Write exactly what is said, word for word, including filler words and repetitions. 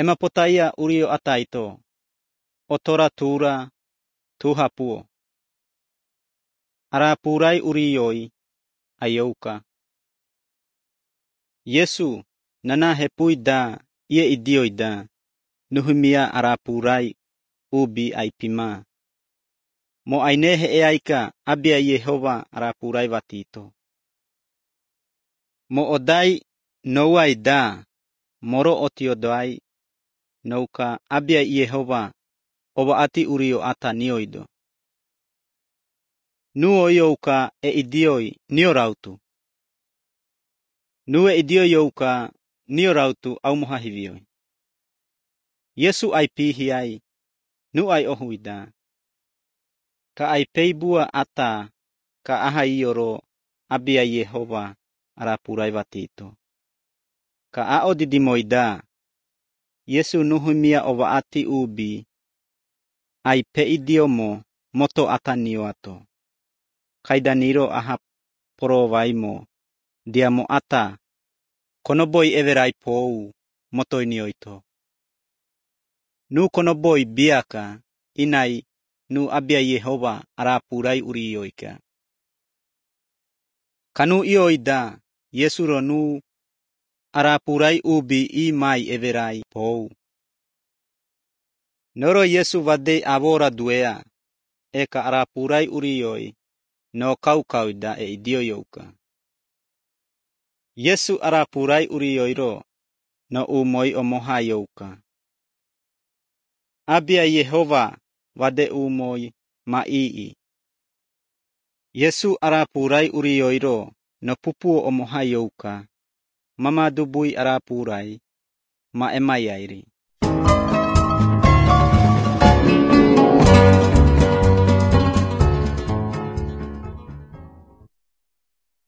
ema potaia urio ataito, otora tura tuhapuo. Arapurai urioi ayouka. Yesu nana hepui da ie idioi da, nuhumia arapurai ubi aipima. Mo ainehe eaika abia Yehova arapurai watito. Mo odai nouai da, moro otiodoai, nouka abia Yehova oba ati urio ata nioido. Nuo youka e idioi niorautu. Nue idio youka niorautu au mohahivioi. Yesu aipihiai, nu ai ohuida. Ka aipeibua ata ka aha ioro abia Yehova arapurai watito. Ka ao didimoida, Yesu nuhumia oba ati ubi, aipe idiomo moto ata nioato. Kaidaniro aha porovaimo, diamo ata, konoboi everai pou, moto inioito. Nu konoboi biaka, inai nu abia Yehova arapurai urioika. Kanu ioida, Yesu ro nu arapurai ubi i mai everai pou. Noro Yesu vade avora duea, eka arapurai urioi, no kau kauida e idio youka. Yesu arapurai urioiro, no umoi omoha youka. Abia Yehova vade umoi ma ii. Yesu arapurai urioiro, no pupuo omoha youka. Mama dubui arapurai, ma emayairi.